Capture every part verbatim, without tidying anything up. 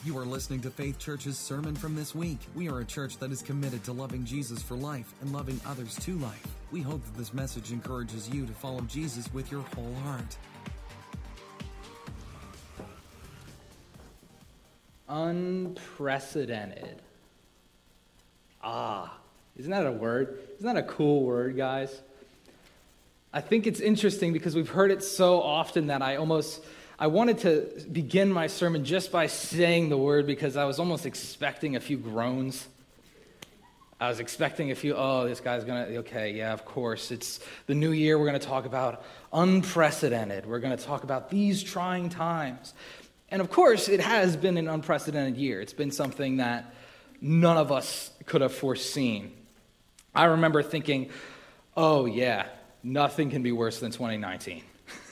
You are listening to Faith Church's sermon from this week. We are a church that is committed to loving Jesus for life and loving others to life. We hope that this message encourages you to follow Jesus with your whole heart. Unprecedented. Ah, isn't that a word? Isn't that a cool word, guys? I think it's interesting because we've heard it so often that I almost, I wanted to begin my sermon just by saying the word because I was almost expecting a few groans. I was expecting a few, oh, this guy's going to, okay, yeah, of course. It's the new year. We're going to talk about unprecedented. We're going to talk about these trying times. And of course, it has been an unprecedented year. It's been something that none of us could have foreseen. I remember thinking, oh yeah, nothing can be worse than twenty nineteen.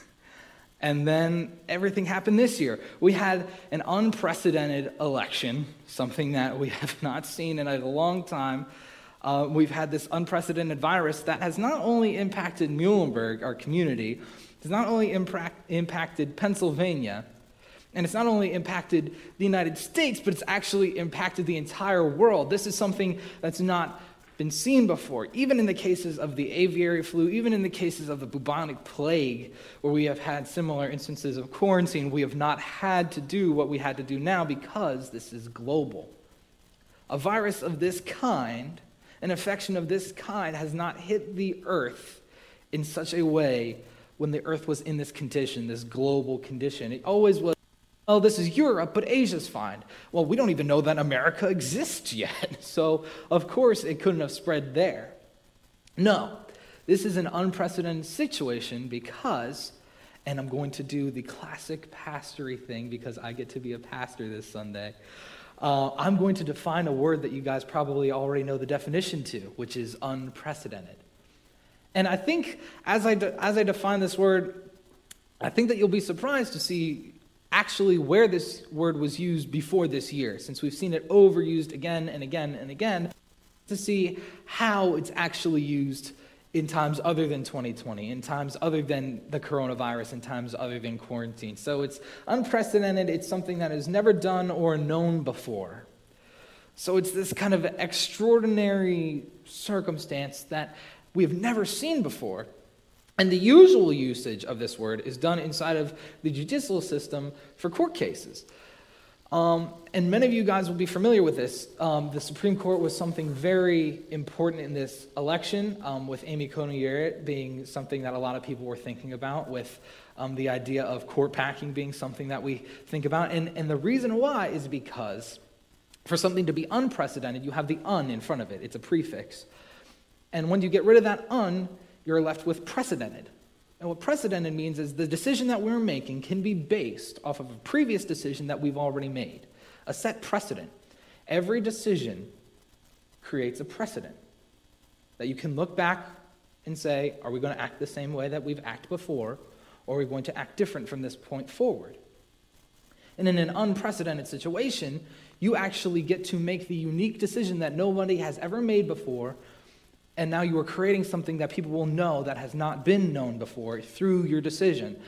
And then everything happened this year. We had an unprecedented election, something that we have not seen in a long time. Uh, we've had this unprecedented virus that has not only impacted Muhlenberg, our community, it's not only impact, impacted Pennsylvania, and it's not only impacted the United States, but it's actually impacted the entire world. This is something that's not been seen before, even in the cases of the aviary flu, even in the cases of the bubonic plague, where we have had similar instances of quarantine. We have not had to do what we had to do now because this is global. A virus of this kind, an infection of this kind, has not hit the earth in such a way when the earth was in this condition, this global condition. It always was, oh, this is Europe, but Asia's fine. Well, we don't even know that America exists yet. So, of course, it couldn't have spread there. No, this is an unprecedented situation because, and I'm going to do the classic pastory thing because I get to be a pastor this Sunday. Uh, I'm going to define a word that you guys probably already know the definition to, which is unprecedented. And I think as I, de- as I define this word, I think that you'll be surprised to see actually where this word was used before this year, since we've seen it overused again and again and again, to see how it's actually used in times other than twenty twenty, in times other than the coronavirus, in times other than quarantine. So it's unprecedented. It's something that is never done or known before. So it's this kind of extraordinary circumstance that we have never seen before. And the usual usage of this word is done inside of the judicial system for court cases. Um, and many of you guys will be familiar with this. Um, the Supreme Court was something very important in this election, um, with Amy Coney Barrett being something that a lot of people were thinking about, with um, the idea of court packing being something that we think about. And, and the reason why is because for something to be unprecedented, you have the un in front of it. It's a prefix. And when you get rid of that un, you're left with precedented. And what precedented means is the decision that we're making can be based off of a previous decision that we've already made, a set precedent. Every decision creates a precedent that you can look back and say, are we going to act the same way that we've acted before, or are we going to act different from this point forward? And in an unprecedented situation, you actually get to make the unique decision that nobody has ever made before. And now you are creating something that people will know that has not been known before through your decision.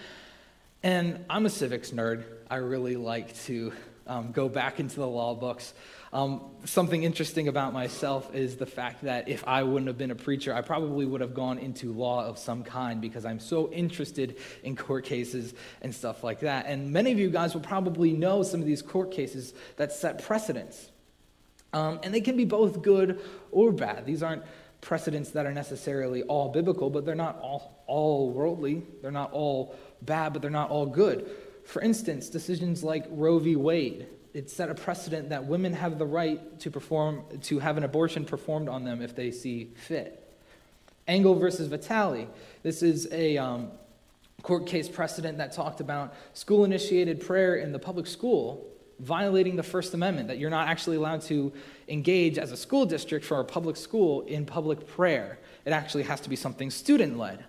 And I'm a civics nerd. I really like to um, go back into the law books. Um, something interesting about myself is the fact that if I wouldn't have been a preacher, I probably would have gone into law of some kind because I'm so interested in court cases and stuff like that. And many of you guys will probably know some of these court cases that set precedents. Um, and they can be both good or bad. These aren't precedents that are necessarily all biblical, but they're not all, all worldly. They're not all bad, but they're not all good. For instance, decisions like Roe v. Wade, it set a precedent that women have the right to perform, to have an abortion performed on them if they see fit. Engel versus Vitale, this is a um, court case precedent that talked about school-initiated prayer in the public school violating the First Amendment, that you're not actually allowed to engage as a school district for a public school in public prayer. It actually has to be something student-led.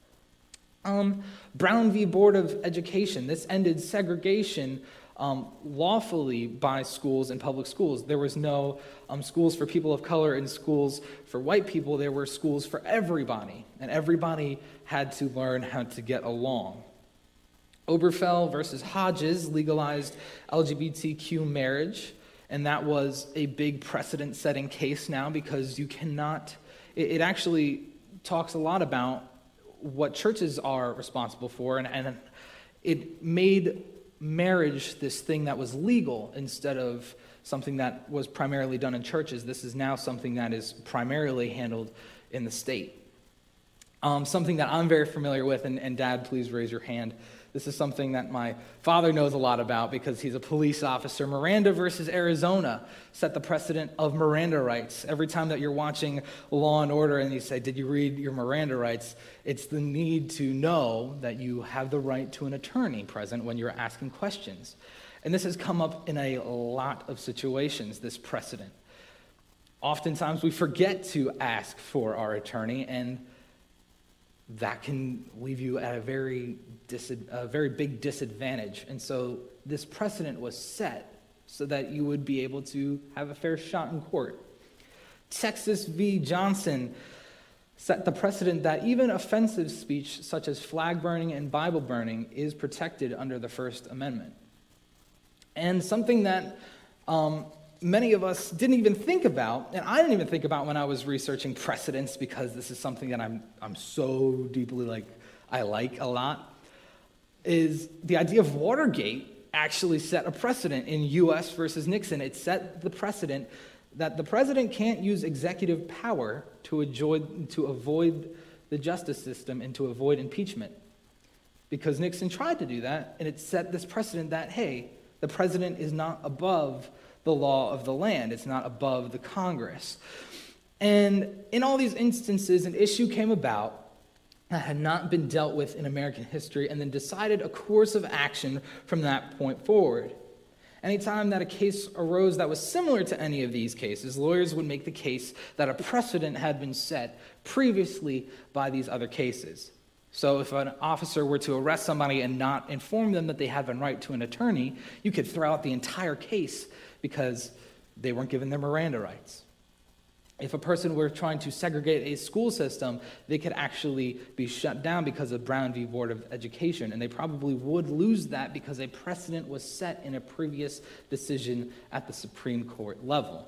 Um, Brown v. Board of Education, this ended segregation um, lawfully by schools and public schools. There was no um, schools for people of color and schools for white people. There were schools for everybody, and everybody had to learn how to get along. Oberfell versus Hodges legalized L G B T Q marriage, and that was a big precedent-setting case now because you cannot, it, it actually talks a lot about what churches are responsible for, and, and it made marriage this thing that was legal instead of something that was primarily done in churches. This is now something that is primarily handled in the state. Um, something that I'm very familiar with, and, and Dad, please raise your hand. This is something that my father knows a lot about because he's a police officer. Miranda versus Arizona set the precedent of Miranda rights. Every time that you're watching Law and Order and you say, did you read your Miranda rights? It's the need to know that you have the right to an attorney present when you're asking questions. And this has come up in a lot of situations, this precedent. Oftentimes we forget to ask for our attorney, and that can leave you at a very, dis- a very big disadvantage. And so this precedent was set so that you would be able to have a fair shot in court. Texas v. Johnson set the precedent that even offensive speech such as flag burning and Bible burning is protected under the First Amendment. And something that um, many of us didn't even think about, and I didn't even think about when I was researching precedents, because this is something that I'm I'm so deeply like I like a lot, is the idea of Watergate actually set a precedent in U S versus Nixon. It set the precedent that the president can't use executive power to avoid to avoid the justice system and to avoid impeachment, because Nixon tried to do that, and it set this precedent that, hey, the president is not above the law of the land. It's not above the Congress. And in all these instances, an issue came about that had not been dealt with in American history and then decided a course of action from that point forward. Anytime that a case arose that was similar to any of these cases, lawyers would make the case that a precedent had been set previously by these other cases. So if an officer were to arrest somebody and not inform them that they have a right to an attorney, you could throw out the entire case because they weren't given their Miranda rights. If a person were trying to segregate a school system, they could actually be shut down because of Brown v. Board of Education, and they probably would lose that because a precedent was set in a previous decision at the Supreme Court level.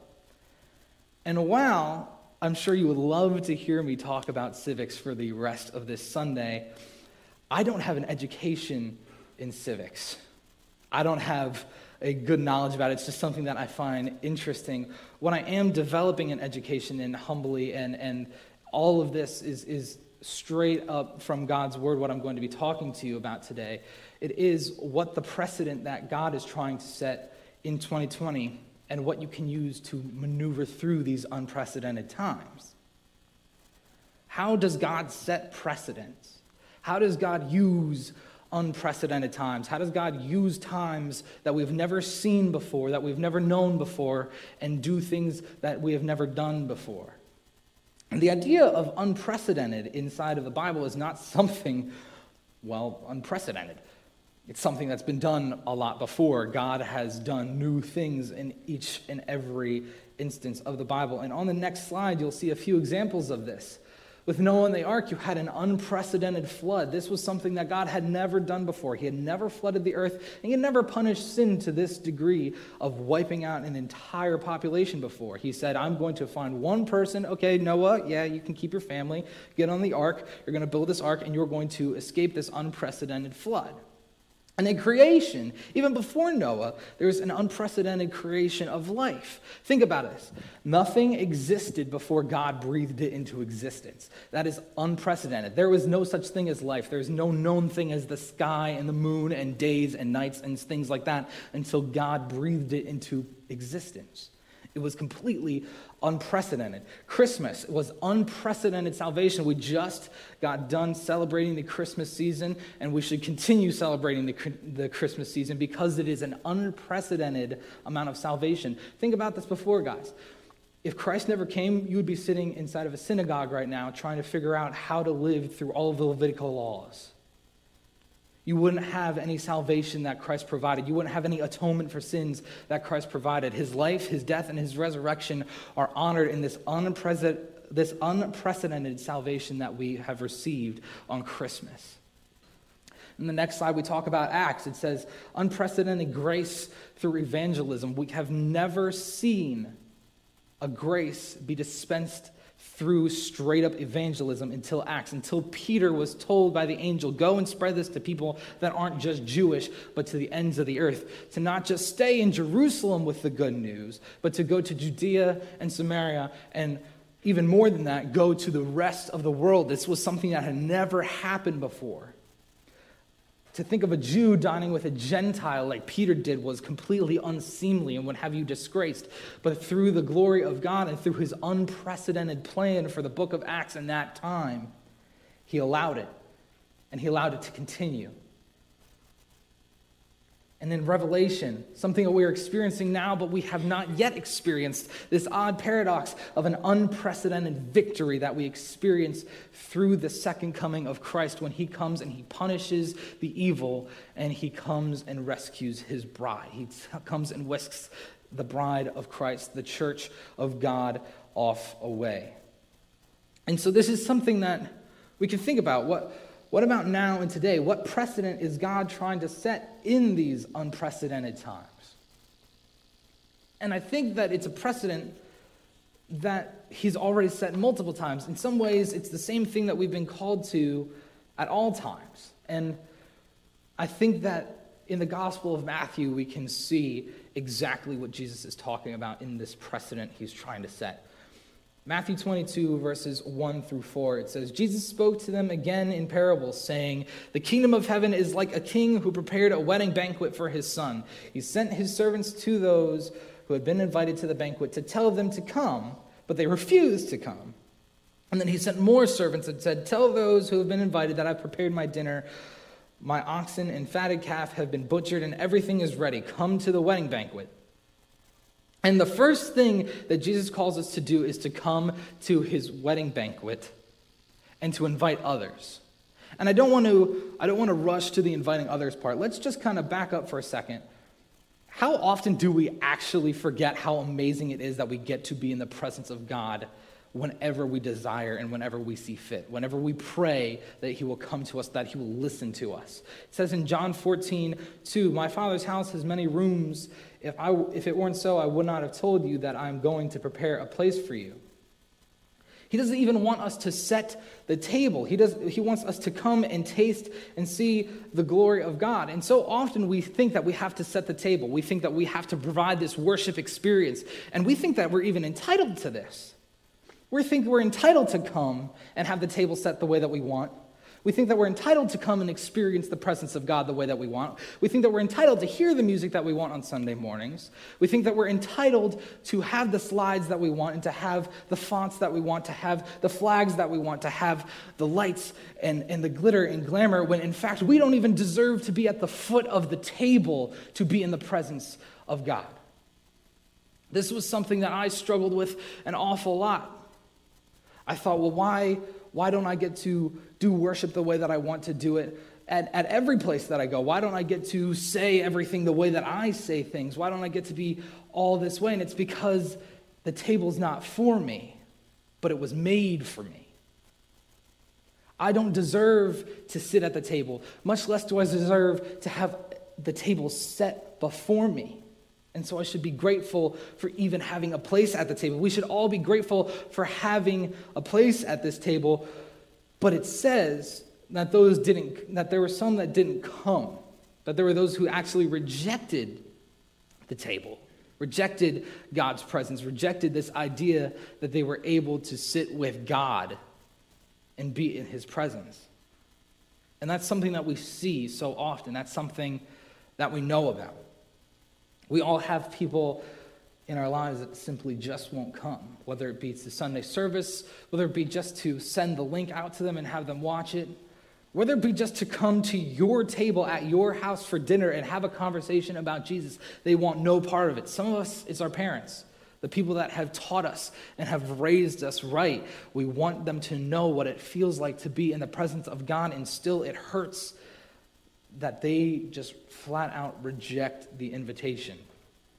And while I'm sure you would love to hear me talk about civics for the rest of this Sunday, I don't have an education in civics. I don't have a good knowledge about it. It's just something that I find interesting. When I am developing an education in humbly, and, and all of this is, is straight up from God's word, what I'm going to be talking to you about today, it is what the precedent that God is trying to set in twenty twenty and what you can use to maneuver through these unprecedented times. How does God set precedents? How does God use unprecedented times? How does God use times that we've never seen before, that we've never known before, and do things that we have never done before? And the idea of unprecedented inside of the Bible is not something, well, unprecedented. It's something that's been done a lot before. God has done new things in each and every instance of the Bible. And on the next slide, you'll see a few examples of this. With Noah and the ark, you had an unprecedented flood. This was something that God had never done before. He had never flooded the earth, and he had never punished sin to this degree of wiping out an entire population before. He said, I'm going to find one person. Okay, Noah, yeah, you can keep your family. Get on the ark. You're going to build this ark, and you're going to escape this unprecedented flood. And in creation, even before Noah, there's an unprecedented creation of life. Think about this. Nothing existed before God breathed it into existence. That is unprecedented. There was no such thing as life. There's no known thing as the sky and the moon and days and nights and things like that until God breathed it into existence. It was completely unprecedented. Christmas was unprecedented salvation. We just got done celebrating the Christmas season, and we should continue celebrating the, the Christmas season because it is an unprecedented amount of salvation. Think about this before, guys. If Christ never came, you would be sitting inside of a synagogue right now trying to figure out how to live through all of the Levitical laws. You wouldn't have any salvation that Christ provided. You wouldn't have any atonement for sins that Christ provided. His life, his death, and his resurrection are honored in this unprecedented, this unprecedented salvation that we have received on Christmas. In the next slide, we talk about Acts. It says, unprecedented grace through evangelism. We have never seen a grace be dispensed through straight up evangelism until Acts, until Peter was told by the angel, go and spread this to people that aren't just Jewish, but to the ends of the earth. To not just stay in Jerusalem with the good news, but to go to Judea and Samaria, and even more than that, go to the rest of the world. This was something that had never happened before. To think of a Jew dining with a Gentile like Peter did was completely unseemly and would have you disgraced. But through the glory of God and through his unprecedented plan for the book of Acts in that time, he allowed it. And he allowed it to continue. And in Revelation, something that we are experiencing now, but we have not yet experienced, this odd paradox of an unprecedented victory that we experience through the second coming of Christ, when he comes and he punishes the evil and he comes and rescues his bride. He comes and whisks the bride of Christ, the church of God, off away. And so this is something that we can think about. What What about now and today? What precedent is God trying to set in these unprecedented times? And I think that it's a precedent that he's already set multiple times. In some ways, it's the same thing that we've been called to at all times. And I think that in the Gospel of Matthew, we can see exactly what Jesus is talking about in this precedent he's trying to set. Matthew twenty-two, verses one through four, it says, Jesus spoke to them again in parables, saying, the kingdom of heaven is like a king who prepared a wedding banquet for his son. He sent his servants to those who had been invited to the banquet to tell them to come, but they refused to come. And then he sent more servants and said, tell those who have been invited that I've prepared my dinner. My oxen and fatted calf have been butchered and everything is ready. Come to the wedding banquet. And the first thing that Jesus calls us to do is to come to his wedding banquet and to invite others. And I don't want to I don't want to rush to the inviting others part. Let's just kind of back up for a second. How often do we actually forget how amazing it is that we get to be in the presence of God whenever we desire and whenever we see fit? Whenever we pray that he will come to us, that he will listen to us. It says in John fourteen two, my Father's house has many rooms. If I, if it weren't so, I would not have told you that I'm going to prepare a place for you. He doesn't even want us to set the table. He does. He wants us to come and taste and see the glory of God. And so often we think that we have to set the table. We think that we have to provide this worship experience. And we think that we're even entitled to this. We think we're entitled to come and have the table set the way that we want. We think that we're entitled to come and experience the presence of God the way that we want. We think that we're entitled to hear the music that we want on Sunday mornings. We think that we're entitled to have the slides that we want and to have the fonts that we want, to have the flags that we want, to have the lights and, and the glitter and glamour, when in fact we don't even deserve to be at the foot of the table to be in the presence of God. This was something that I struggled with an awful lot. I thought, well, why, why don't I get to do worship the way that I want to do it at, at every place that I go? Why don't I get to say everything the way that I say things? Why don't I get to be all this way? And it's because the table's not for me, but it was made for me. I don't deserve to sit at the table, much less do I deserve to have the table set before me. And so I should be grateful for even having a place at the table. We should all be grateful for having a place at this table. But it says that those didn't, that there were some that didn't come, that there were those who actually rejected the table, rejected God's presence, rejected this idea that they were able to sit with God and be in his presence. And that's something that we see so often. That's something that we know about. We all have people in our lives that simply just won't come, whether it be to Sunday service, whether it be just to send the link out to them and have them watch it, whether it be just to come to your table at your house for dinner and have a conversation about Jesus. They want no part of it. Some of us, it's our parents, the people that have taught us and have raised us right. We want them to know what it feels like to be in the presence of God, and still it hurts that they just flat out reject the invitation.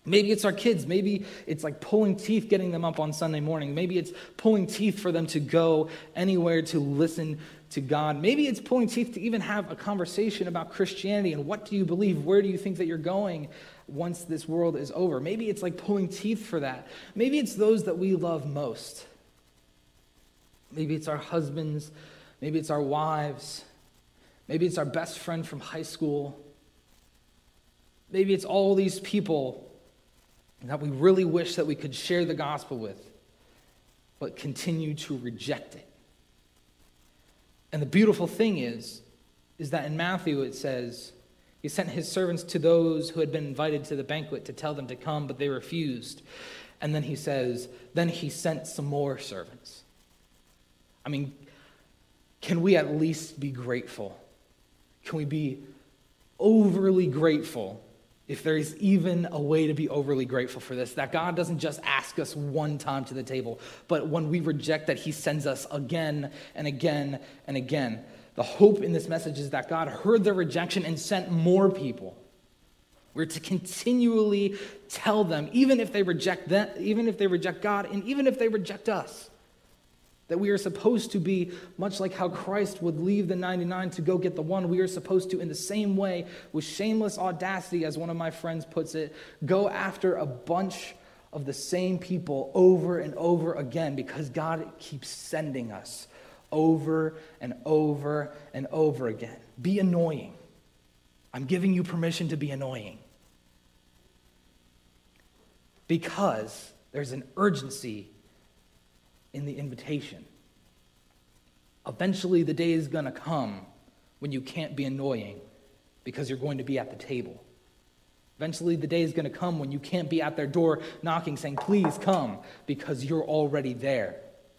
Maybe it's our kids. Maybe it's like pulling teeth getting them up on Sunday morning. Maybe it's pulling teeth for them to go anywhere to listen to God. Maybe it's pulling teeth to even have a conversation about Christianity and what do you believe? Where do you think that you're going once this world is over? Maybe it's like pulling teeth for that. Maybe it's those that we love most. Maybe it's our husbands. Maybe it's our wives. Maybe it's our best friend from high school. Maybe it's all these people that we really wish that we could share the gospel with, but continue to reject it. And the beautiful thing is, is that in Matthew it says, he sent his servants to those who had been invited to the banquet to tell them to come, but they refused. And then he says, then he sent some more servants. I mean, can we at least be grateful? Can we be overly grateful, if there is even a way to be overly grateful for this, that God doesn't just ask us one time to the table, but when we reject that, he sends us again and again and again. The hope in this message is that God heard their rejection and sent more people. We're to continually tell them, even if they reject them, even if they reject God, and even if they reject us, that we are supposed to be, much like how Christ would leave the ninety-nine to go get the one, we are supposed to, in the same way, with shameless audacity, as one of my friends puts it, go after a bunch of the same people over and over again, because God keeps sending us over and over and over again. Be annoying. I'm giving you permission to be annoying. Because there's an urgency in the invitation. Eventually, the day is going to come when you can't be annoying because you're going to be at the table. Eventually, the day is going to come when you can't be at their door knocking, saying, please come, because you're already there.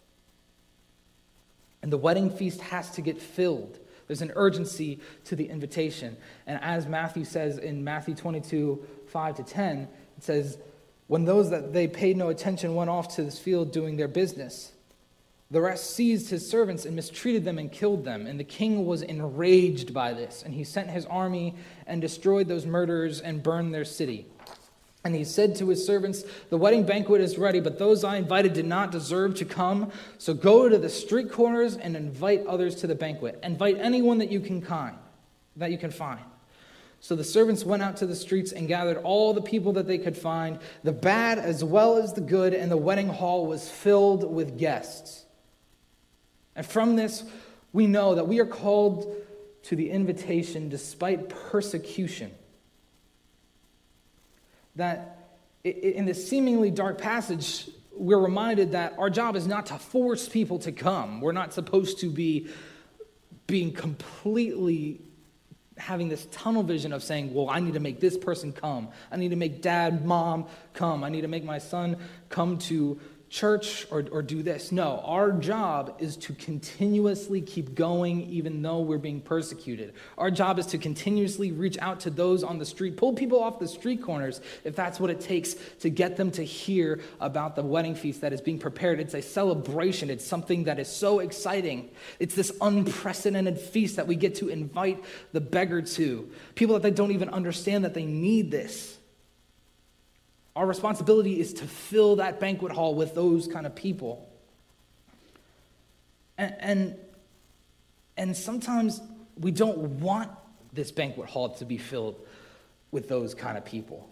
And the wedding feast has to get filled. There's an urgency to the invitation. And as Matthew says in Matthew twenty-two, five to ten, it says, when those that they paid no attention went off to this field doing their business, the rest seized his servants and mistreated them and killed them. And the king was enraged by this. And he sent his army and destroyed those murderers and burned their city. And he said to his servants, the wedding banquet is ready, but those I invited did not deserve to come. So go to the street corners and invite others to the banquet. Invite anyone that you can find, that you can find. So the servants went out to the streets and gathered all the people that they could find, the bad as well as the good, and the wedding hall was filled with guests. And from this, we know that we are called to the invitation despite persecution. That in this seemingly dark passage, we're reminded that our job is not to force people to come. We're not supposed to be being completely having this tunnel vision of saying, well, I need to make this person come. I need to make dad, mom come. I need to make my son come to church or, or do this. No, our job is to continuously keep going even though we're being persecuted. Our job is to continuously reach out to those on the street, pull people off the street corners if that's what it takes to get them to hear about the wedding feast that is being prepared. It's a celebration. It's something that is so exciting. It's this unprecedented feast that we get to invite the beggar to. People that they don't even understand that they need this. Our responsibility is to fill that banquet hall with those kind of people. And, and, and sometimes we don't want this banquet hall to be filled with those kind of people.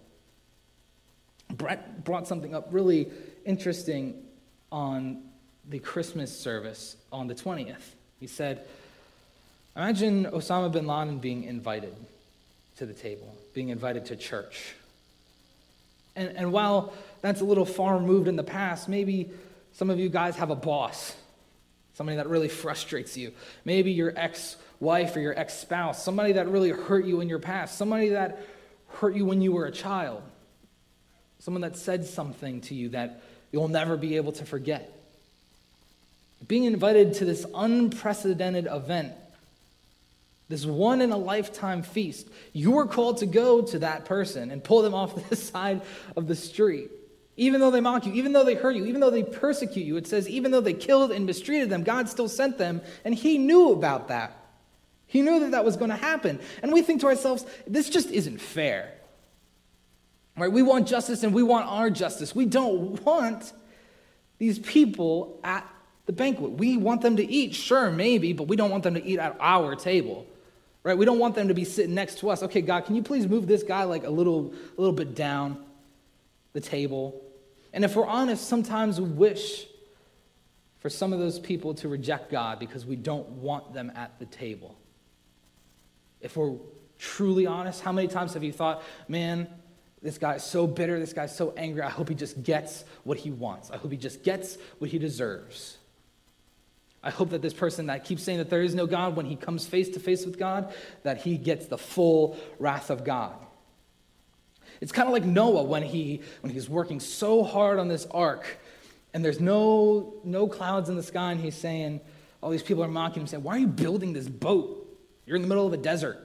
Brett brought something up really interesting on the Christmas service on the twentieth. He said, imagine Osama bin Laden being invited to the table, being invited to church. And, and while that's a little far removed in the past, maybe some of you guys have a boss, somebody that really frustrates you. Maybe your ex-wife or your ex-spouse, somebody that really hurt you in your past, somebody that hurt you when you were a child, someone that said something to you that you'll never be able to forget. Being invited to this unprecedented event, this one-in-a-lifetime feast, you are called to go to that person and pull them off the side of the street. Even though they mock you, even though they hurt you, even though they persecute you, it says even though they killed and mistreated them, God still sent them, and he knew about that. He knew that that was going to happen. And we think to ourselves, this just isn't fair. Right? We want justice and we want our justice. We don't want these people at the banquet. We want them to eat, sure, maybe, but we don't want them to eat at our table. Right? We don't want them to be sitting next to us. Okay, God, can you please move this guy like a little, a little bit down the table? And if we're honest, sometimes we wish for some of those people to reject God because we don't want them at the table. If we're truly honest, how many times have you thought, man, this guy's so bitter, this guy's so angry, I hope he just gets what he wants. I hope he just gets what he deserves. I hope that this person that keeps saying that there is no God, when he comes face to face with God, that he gets the full wrath of God. It's kind of like Noah when he when he's working so hard on this ark, and there's no, no clouds in the sky, and he's saying, all these people are mocking him, saying, why are you building this boat? You're in the middle of a desert.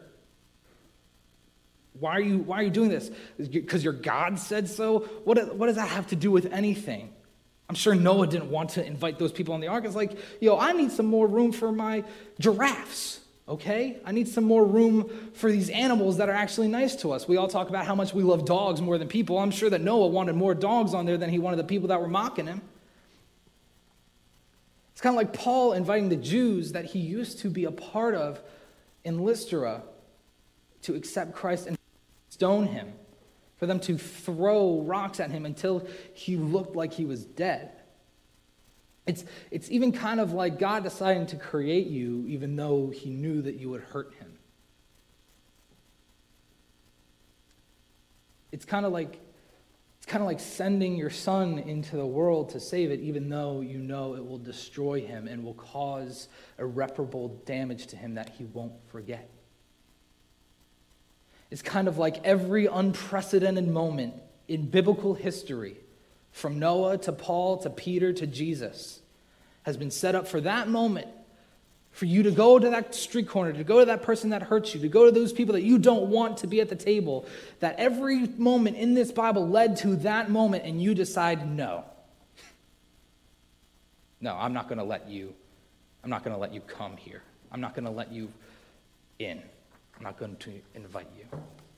Why are you, why are you doing this? Because your God said so? What, what does that have to do with anything? I'm sure Noah didn't want to invite those people on the ark. It's like, yo, I need some more room for my giraffes, okay? I need some more room for these animals that are actually nice to us. We all talk about how much we love dogs more than people. I'm sure that Noah wanted more dogs on there than he wanted the people that were mocking him. It's kind of like Paul inviting the Jews that he used to be a part of in Lystra to accept Christ and stone him, for them to throw rocks at him until he looked like he was dead. It's, it's even kind of like God deciding to create you even though he knew that you would hurt him. It's kind of like it's kind of like sending your son into the world to save it even though you know it will destroy him and will cause irreparable damage to him that he won't forget. It's kind of like every unprecedented moment in biblical history, from Noah to Paul to Peter to Jesus, has been set up for that moment, for you to go to that street corner, to go to that person that hurts you, to go to those people that you don't want to be at the table, that every moment in this Bible led to that moment, and you decide, no. No, I'm not going to let you, I'm not going to let you come here. I'm not going to let you in. I'm not going to invite you.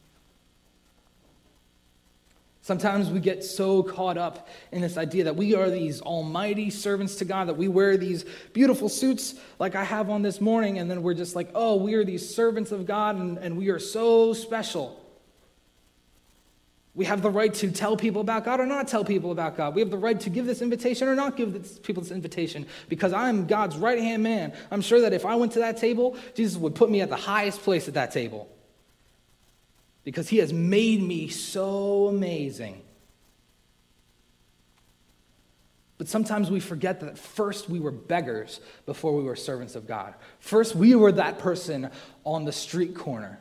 Sometimes we get so caught up in this idea that we are these almighty servants to God, that we wear these beautiful suits like I have on this morning, and then we're just like, oh, we are these servants of God, and, and we are so special. We have the right to tell people about God or not tell people about God. We have the right to give this invitation or not give this, people this invitation, because I'm God's right-hand man. I'm sure that if I went to that table, Jesus would put me at the highest place at that table, because he has made me so amazing. But sometimes we forget that first we were beggars before we were servants of God. First we were that person on the street corner.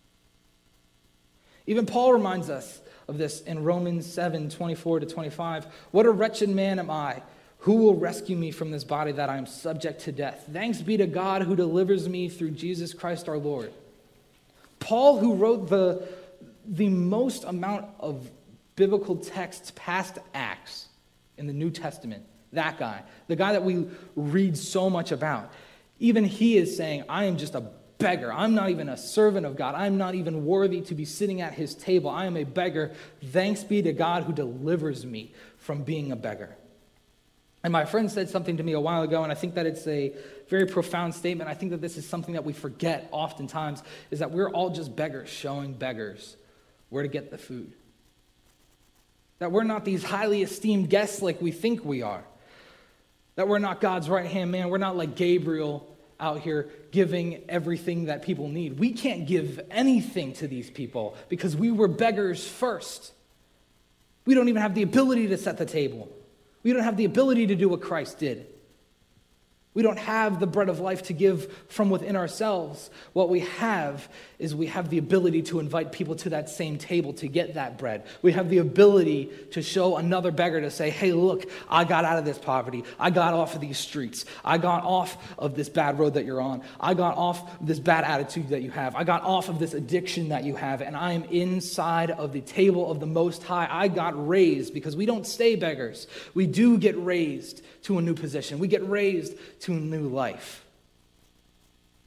Even Paul reminds us of this in Romans seven, twenty-four to twenty-five. What a wretched man am I. Who will rescue me from this body that I am subject to death? Thanks be to God who delivers me through Jesus Christ our Lord. Paul, who wrote the, the most amount of biblical texts past Acts in the New Testament, that guy, the guy that we read so much about, even he is saying, I am just a beggar. I'm not even a servant of God. I'm not even worthy to be sitting at his table. I am a beggar. Thanks be to God who delivers me from being a beggar. And my friend said something to me a while ago, and I think that it's a very profound statement. I think that this is something that we forget oftentimes, is that we're all just beggars showing beggars where to get the food. That we're not these highly esteemed guests like we think we are. That we're not God's right-hand man. We're not like Gabriel out here giving everything that people need. We can't give anything to these people because we were beggars first. We don't even have the ability to set the table. We don't have the ability to do what Christ did. We don't have the bread of life to give from within ourselves. What we have is we have the ability to invite people to that same table to get that bread. We have the ability to show another beggar to say, hey, look, I got out of this poverty. I got off of these streets. I got off of this bad road that you're on. I got off this bad attitude that you have. I got off of this addiction that you have, and I am inside of the table of the Most High. I got raised, because we don't stay beggars. We do get raised to a new position. We get raised to a new life.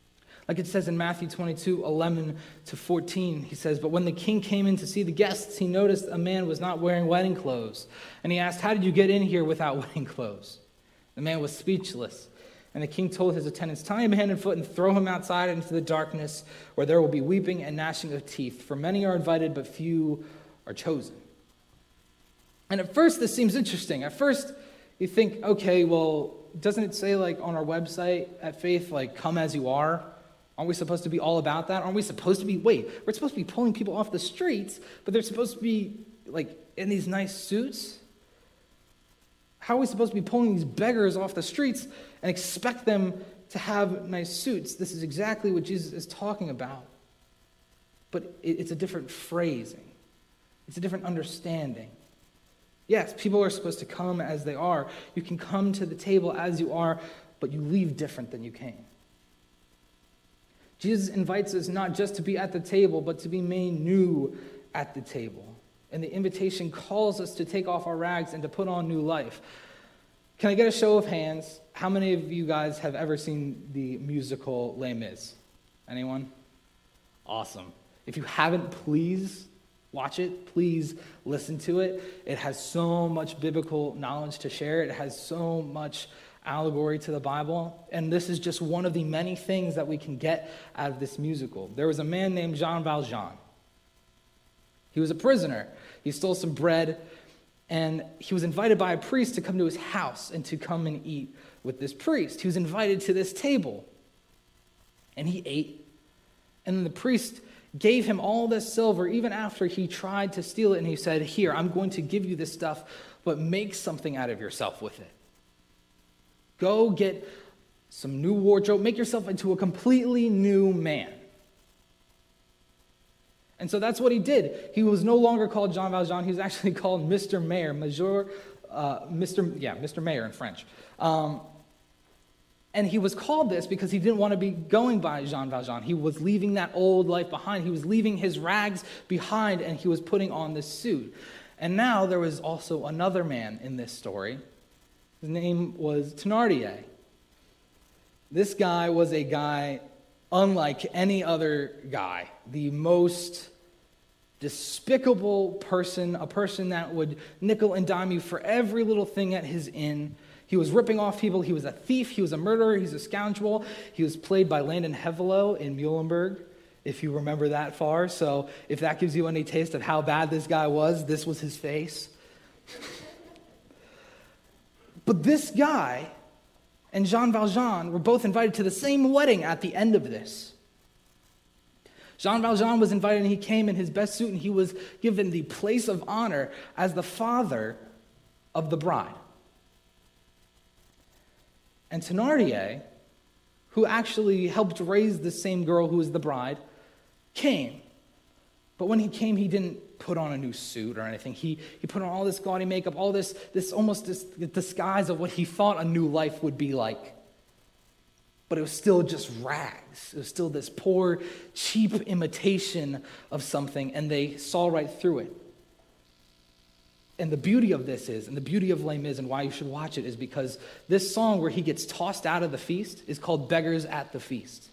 Like it says in Matthew twenty-two, eleven to fourteen, he says, "But when the king came in to see the guests, he noticed a man was not wearing wedding clothes. And he asked, 'How did you get in here without wedding clothes?' The man was speechless. And the king told his attendants, 'Tie him hand and foot and throw him outside into the darkness, where there will be weeping and gnashing of teeth. For many are invited, but few are chosen.'" And at first, this seems interesting. At first, you think, okay, well, doesn't it say like on our website at Faith, like, come as you are? Aren't we supposed to be all about that? Aren't we supposed to be, wait, we're supposed to be pulling people off the streets, but they're supposed to be like in these nice suits? How are we supposed to be pulling these beggars off the streets and expect them to have nice suits? This is exactly what Jesus is talking about. But it's a different phrasing. It's a different understanding. Yes, people are supposed to come as they are. You can come to the table as you are, but you leave different than you came. Jesus invites us not just to be at the table, but to be made new at the table. And the invitation calls us to take off our rags and to put on new life. Can I get a show of hands? How many of you guys have ever seen the musical Les Mis? Anyone? Awesome. If you haven't, please watch it. Please listen to it. It has so much biblical knowledge to share. It has so much allegory to the Bible. And this is just one of the many things that we can get out of this musical. There was a man named Jean Valjean. He was a prisoner. He stole some bread, and he was invited by a priest to come to his house and to come and eat with this priest. He was invited to this table, and he ate. And then the priest gave him all this silver, even after he tried to steal it, and he said, "Here, I'm going to give you this stuff, but make something out of yourself with it. Go get some new wardrobe, make yourself into a completely new man." And so that's what he did. He was no longer called Jean Valjean. He was actually called Mister Mayor, Major, uh, Mister Yeah, Mister Mayor in French. Um, and he was called this because he didn't want to be going by Jean Valjean. He was leaving that old life behind. He was leaving his rags behind, and he was putting on this suit. And now there was also another man in this story. His name was Thénardier. This guy was a guy unlike any other guy, the most despicable person, a person that would nickel and dime you for every little thing at his inn. He was ripping off people. He was a thief. He was a murderer. He's a scoundrel. He was played by Landon Hevelo in Muhlenberg, if you remember that far. So if that gives you any taste of how bad this guy was, this was his face. But this guy and Jean Valjean were both invited to the same wedding at the end of this. Jean Valjean was invited, and he came in his best suit, and he was given the place of honor as the father of the bride. And Thénardier, who actually helped raise the same girl who was the bride, came. But when he came, he didn't put on a new suit or anything. He he put on all this gaudy makeup, all this, this almost this disguise of what he thought a new life would be like. But it was still just rags. It was still this poor, cheap imitation of something, and they saw right through it. And the beauty of this is, and the beauty of Les Mis and why you should watch it, is because this song where he gets tossed out of the feast is called Beggars at the Feast.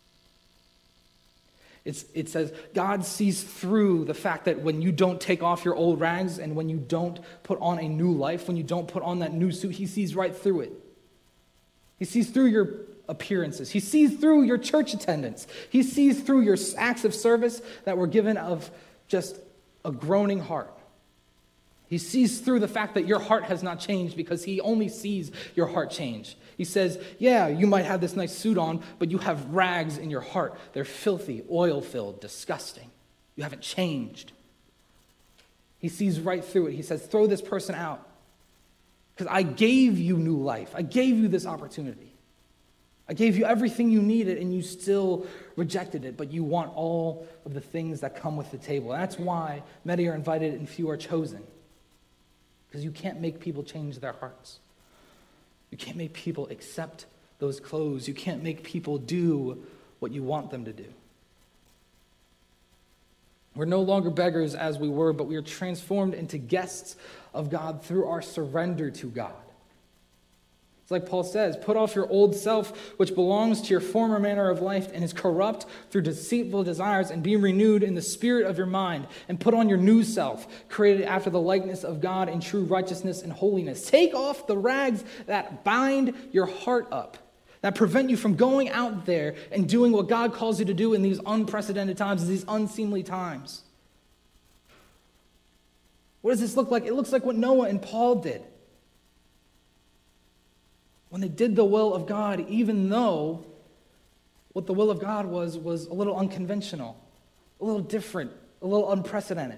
It's, it says God sees through the fact that when you don't take off your old rags and when you don't put on a new life, when you don't put on that new suit, he sees right through it. He sees through your appearances. He sees through your church attendance. He sees through your acts of service that were given of just a groaning heart. He sees through the fact that your heart has not changed because he only sees your heart change. He says, yeah, you might have this nice suit on, but you have rags in your heart. They're filthy, oil-filled, disgusting. You haven't changed. He sees right through it. He says, throw this person out because I gave you new life. I gave you this opportunity. I gave you everything you needed, and you still rejected it, but you want all of the things that come with the table. And that's why many are invited and few are chosen, because you can't make people change their hearts. You can't make people accept those clothes. You can't make people do what you want them to do. We're no longer beggars as we were, but we are transformed into guests of God through our surrender to God. It's like Paul says, put off your old self, which belongs to your former manner of life and is corrupt through deceitful desires, and be renewed in the spirit of your mind, and put on your new self, created after the likeness of God in true righteousness and holiness. Take off the rags that bind your heart up, that prevent you from going out there and doing what God calls you to do in these unprecedented times, in these unseemly times. What does this look like? It looks like what Noah and Paul did. When they did the will of God, even though what the will of God was, was a little unconventional, a little different, a little unprecedented.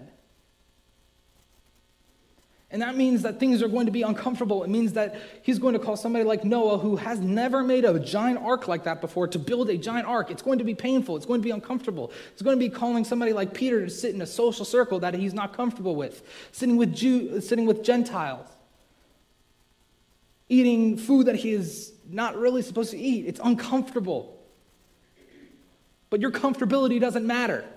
And that means that things are going to be uncomfortable. It means that he's going to call somebody like Noah, who has never made a giant ark like that before, to build a giant ark. It's going to be painful. It's going to be uncomfortable. It's going to be calling somebody like Peter to sit in a social circle that he's not comfortable with, sitting with Jew, sitting with Gentiles, eating food that he is not really supposed to eat. It's uncomfortable. But your comfortability doesn't matter.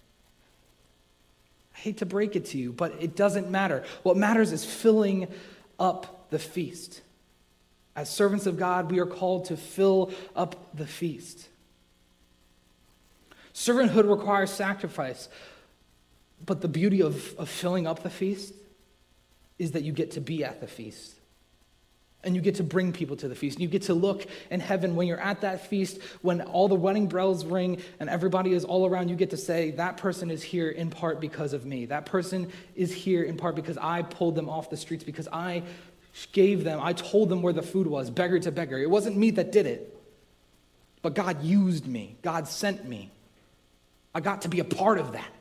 I hate to break it to you, but it doesn't matter. What matters is filling up the feast. As servants of God, we are called to fill up the feast. Servanthood requires sacrifice, but the beauty of, of filling up the feast is that you get to be at the feast. And you get to bring people to the feast. You get to look in heaven when you're at that feast, when all the wedding bells ring and everybody is all around, you get to say, that person is here in part because of me. That person is here in part because I pulled them off the streets, because I gave them, I told them where the food was, beggar to beggar. It wasn't me that did it, but God used me. God sent me. I got to be a part of that.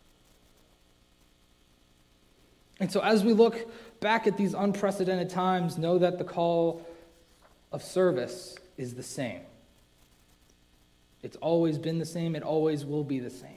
And so as we look back at these unprecedented times, know that the call of service is the same. It's always been the same. It always will be the same.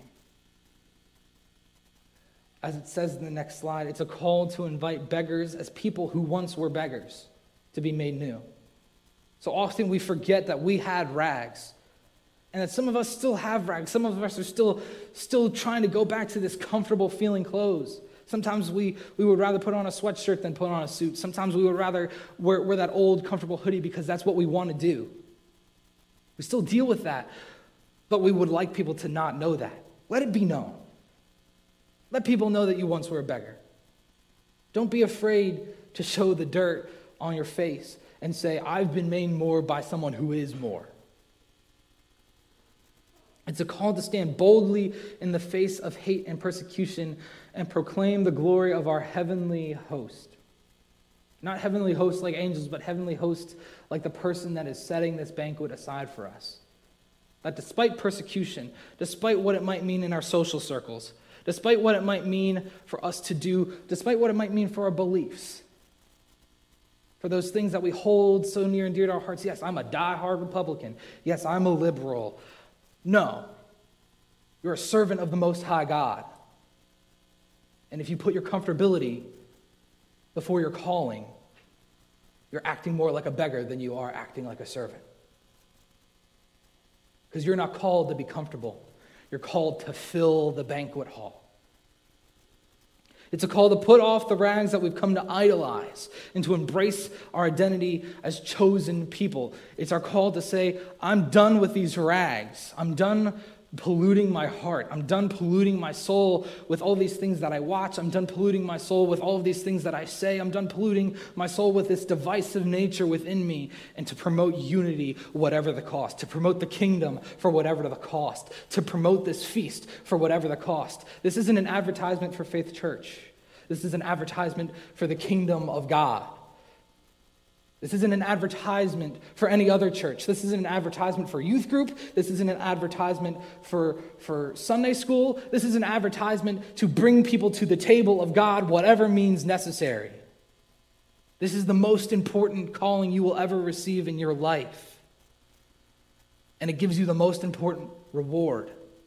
As it says in the next slide, it's a call to invite beggars as people who once were beggars to be made new. So often we forget that we had rags, and that some of us still have rags. Some of us are still, still trying to go back to this comfortable feeling clothes. Sometimes we, we would rather put on a sweatshirt than put on a suit. Sometimes we would rather wear, wear that old comfortable hoodie because that's what we want to do. We still deal with that, but we would like people to not know that. Let it be known. Let people know that you once were a beggar. Don't be afraid to show the dirt on your face and say, I've been made more by someone who is more. It's a call to stand boldly in the face of hate and persecution and proclaim the glory of our heavenly host. Not heavenly hosts like angels, but heavenly hosts like the person that is setting this banquet aside for us. That despite persecution, despite what it might mean in our social circles, despite what it might mean for us to do, despite what it might mean for our beliefs, for those things that we hold so near and dear to our hearts. Yes, I'm a diehard Republican. Yes, I'm a liberal. No, you're a servant of the Most High God. And if you put your comfortability before your calling, you're acting more like a beggar than you are acting like a servant. Because you're not called to be comfortable. You're called to fill the banquet hall. It's a call to put off the rags that we've come to idolize and to embrace our identity as chosen people. It's our call to say, I'm done with these rags. I'm done polluting my heart. I'm done polluting my soul with all these things that I watch. I'm done polluting my soul with all of these things that I say. I'm done polluting my soul with this divisive nature within me, and to promote unity, whatever the cost, to promote the kingdom for whatever the cost, to promote this feast for whatever the cost. This isn't an advertisement for Faith Church. This is an advertisement for the kingdom of God. This isn't an advertisement for any other church. This isn't an advertisement for youth group. This isn't an advertisement for, for Sunday school. This is an advertisement to bring people to the table of God, whatever means necessary. This is the most important calling you will ever receive in your life. And it gives you the most important reward.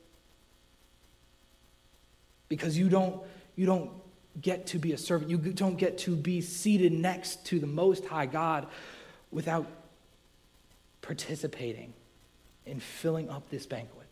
Because you don't, you don't get to be a servant. You don't get to be seated next to the Most High God without participating in filling up this banquet.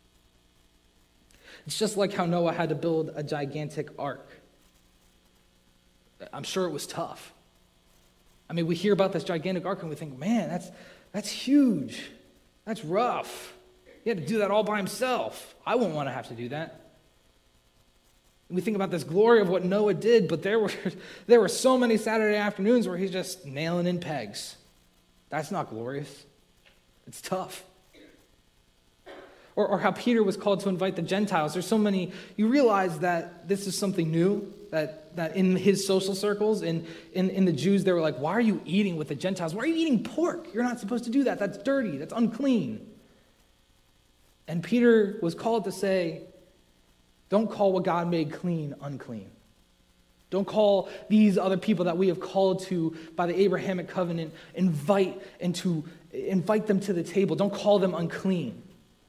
It's just like how Noah had to build a gigantic ark. I'm sure it was tough. I mean, we hear about this gigantic ark and we think, man, that's that's huge. That's rough. He had to do that all by himself. I wouldn't want to have to do that. And we think about this glory of what Noah did, but there were there were so many Saturday afternoons where he's just nailing in pegs. That's not glorious. It's tough. Or, or how Peter was called to invite the Gentiles. There's so many, you realize that this is something new, that, that in his social circles, in, in, in the Jews, they were like, why are you eating with the Gentiles? Why are you eating pork? You're not supposed to do that. That's dirty. That's unclean. And Peter was called to say, don't call what God made clean unclean. Don't call these other people that we have called to by the Abrahamic covenant, invite and to invite them to the table. Don't call them unclean.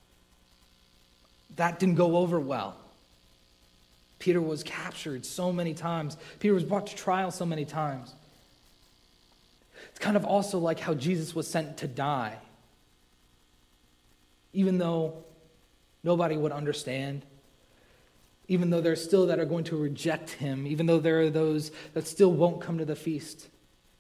That didn't go over well. Peter was captured so many times. Peter was brought to trial so many times. It's kind of also like how Jesus was sent to die. Even though nobody would understand, even though there's still that are going to reject him, even though there are those that still won't come to the feast.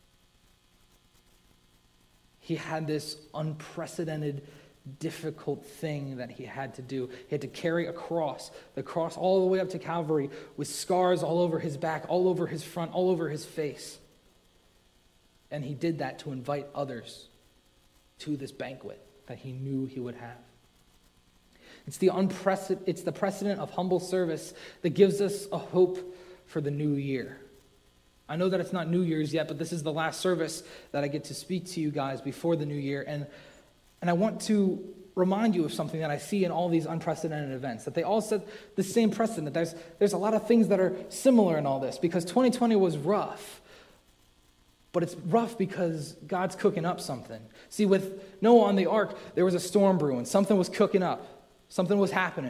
He had this unprecedented difficult thing that he had to do. He had to carry a cross, the cross all the way up to Calvary with scars all over his back, all over his front, all over his face. And he did that to invite others to this banquet that he knew he would have. It's the unprecedented, it's the precedent of humble service that gives us a hope for the new year. I know that it's not New Year's yet, but this is the last service that I get to speak to you guys before the new year. And And I want to remind you of something that I see in all these unprecedented events, that they all set the same precedent. There's, there's a lot of things that are similar in all this, because twenty twenty was rough. But it's rough because God's cooking up something. See, with Noah on the ark, there was a storm brewing. Something was cooking up. Something was happening.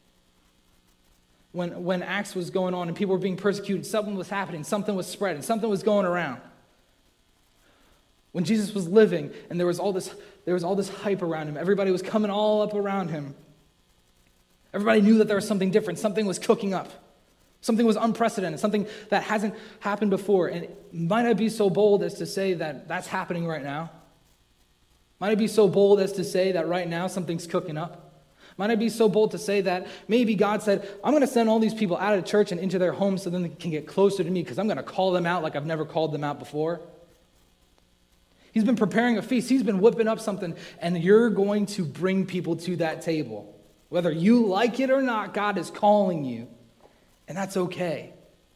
When, when Acts was going on and people were being persecuted, something was happening. Something was spreading. Something was going around. When Jesus was living and there was all this there was all this hype around him, everybody was coming all up around him. Everybody knew that there was something different. Something was cooking up. Something was unprecedented, something that hasn't happened before. And might I be so bold as to say that that's happening right now? Might I be so bold as to say that right now something's cooking up? Might I be so bold to say that maybe God said, I'm going to send all these people out of the church and into their homes so then they can get closer to me because I'm going to call them out like I've never called them out before? He's been preparing a feast. He's been whipping up something, and you're going to bring people to that table. Whether you like it or not, God is calling you, and that's okay.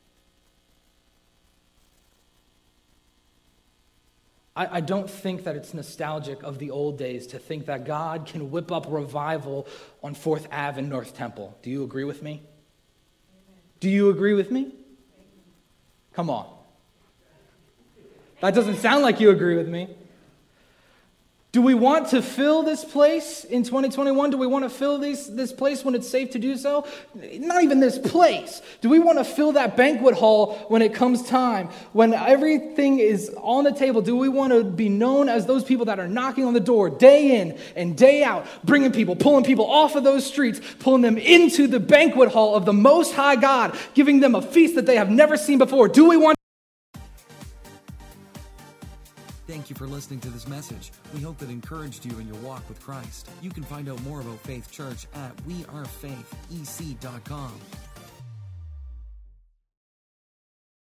I, I don't think that it's nostalgic of the old days to think that God can whip up revival on fourth Avenue and North Temple. Do you agree with me? Do you agree with me? Come on. That doesn't sound like you agree with me. Do we want to fill this place in twenty twenty-one? Do we want to fill this, this place when it's safe to do so? Not even this place. Do we want to fill that banquet hall when it comes time? When everything is on the table, do we want to be known as those people that are knocking on the door day in and day out, bringing people, pulling people off of those streets, pulling them into the banquet hall of the Most High God, giving them a feast that they have never seen before? Do we want Thank you for listening to this message. We hope it encouraged you in your walk with Christ. You can find out more about Faith Church at we are faith e c dot com.